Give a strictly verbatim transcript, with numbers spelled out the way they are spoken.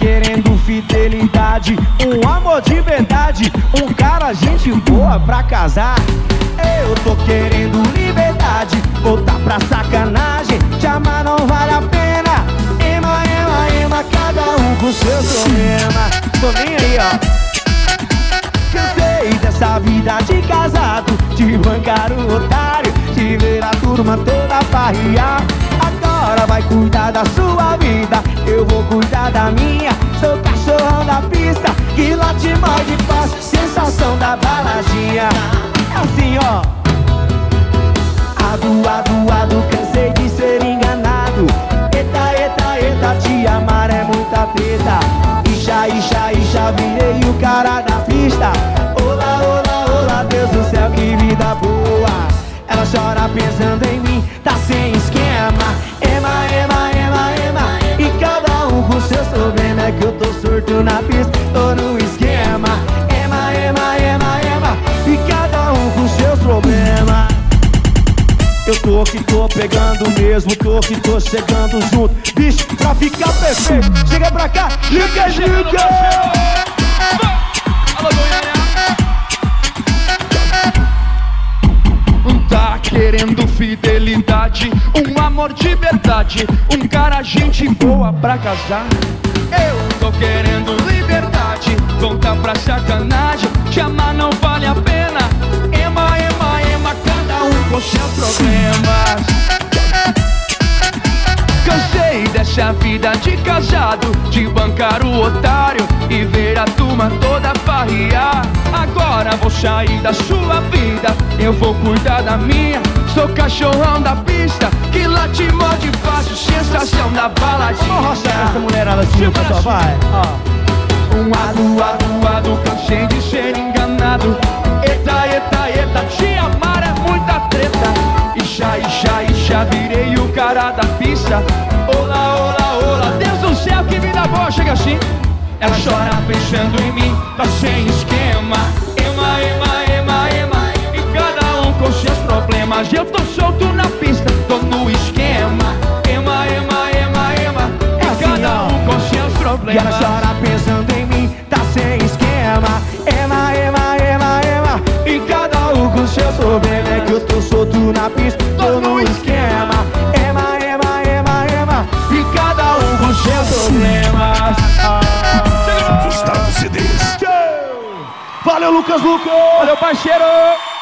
querendo fidelidade, um amor de verdade, um cara gente boa pra casar. Eu tô querendo liberdade, voltar pra sacanagem, te amar não vale a pena. Ema, ema, ema, cada um com seu problema. Tô nem aí, ó. Cansei dessa vida de casado, de bancar o otário, de ver a turma toda farrear. Agora vai cuidar da sua vida, eu vou cuidar da minha. Sou cachorrão da pista, que late morde fácil, sensação da baladinha. É assim, ó. Ado, ado, ado, cansei de ser enganado. Eita, eita, eita, te amar é muita treta. Ixa, ixa, ixa, virei o cara da pista. Olá, olá, olá, Deus do céu, que vida boa. Ela chora pensando em mim, tá sem esquema. Ema, ema, ema, ema, e cada um com seus problemas. É que eu tô surto na pista, tô no esquema. Ema, ema, ema, ema, e cada um com seus problemas. Eu tô que tô pegando mesmo, tô que tô chegando junto. Bicho, pra ficar perfeito, chega pra cá, liga, liga. Alô, Goiânia. Tá querendo fidelidade, um amor de verdade, um cara gente boa pra casar. Eu tô querendo liberdade, voltar pra sacanagem, te amar não vale a pena. Ema, ema, ema, cada um com seus problemas. Cansei dessa vida de casado, de bancar o otário e ver a turma toda farrear. Agora vou sair da sua vida, eu vou cuidar da minha. Sou cachorrão da pista, que late morde fácil, sensação da baladinha. Vamos roçar essa mulherada assim, pessoal, vai. Um ado, ado, ado, cansei de ser enganado. Eita, eita, eita, te amar é muita treta. Ixa, ixa, ixa, virei o cara da pista. Olá, olá, olá, Deus do céu, que vida boa, chega assim. Ela chora pensando em mim, tá sem esquema. Ema, ema, ema, ema, e cada um com seus problemas. Eu tô solto na pista, tô no esquema. Ema, ema, ema, ema, e cada um com seus problemas. E ela chora pensando em mim, tá sem esquema. Ema, ema, ema, ema, e cada um com seus problemas. É que eu tô solto na pista, tô no esquema. Ema, ema, ema, ema, e cada um com seus problemas. Gustavo C Ds. Valeu, Lucas Luco! Valeu, parceiro!